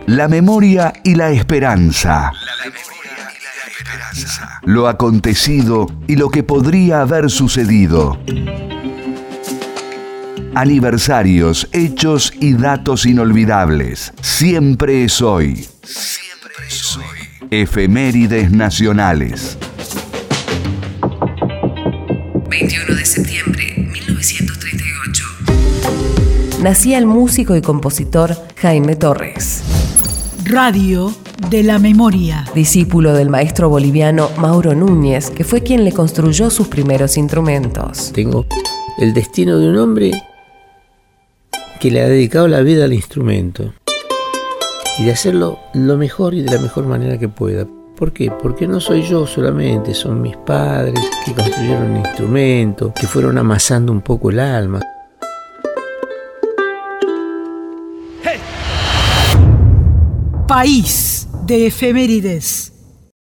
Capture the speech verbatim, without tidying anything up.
La memoria y la esperanza. Lo acontecido y lo que podría haber sucedido. Aniversarios, hechos y datos inolvidables. Siempre es hoy. Siempre es hoy. Efemérides nacionales. veintiuno de septiembre de mil novecientos treinta y ocho. Nacía el músico y compositor Jaime Torres. Radio de la memoria. Discípulo del maestro boliviano Mauro Núñez, que fue quien le construyó sus primeros instrumentos. Tengo el destino de un hombre que le ha dedicado la vida al instrumento y de hacerlo lo mejor y de la mejor manera que pueda. ¿Por qué? Porque no soy yo solamente, son mis padres que construyeron el instrumento, que fueron amasando un poco el alma. País de efemérides.